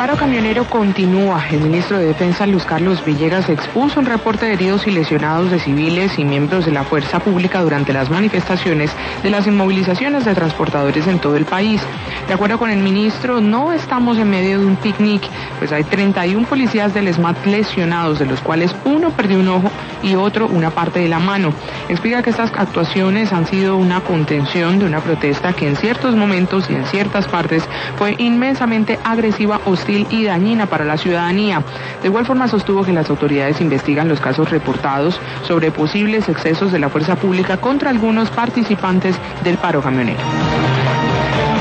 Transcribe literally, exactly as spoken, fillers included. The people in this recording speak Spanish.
paro camionero continúa. El ministro de Defensa, Luis Carlos Villegas, expuso un reporte de heridos y lesionados de civiles y miembros de la fuerza pública durante las manifestaciones de las inmovilizaciones de transportadores en todo el país. De acuerdo con el ministro, no estamos en medio de un picnic, pues hay treinta y uno policías del ESMAD lesionados, de los cuales uno perdió un ojo y otro una parte de la mano. Explica que estas actuaciones han sido una contención de una protesta que en ciertos momentos y en ciertas partes fue inmensamente agresiva, hostil y dañina para la ciudadanía. De igual forma sostuvo que las autoridades investigan los casos reportados sobre posibles excesos de la fuerza pública contra algunos participantes del paro camionero.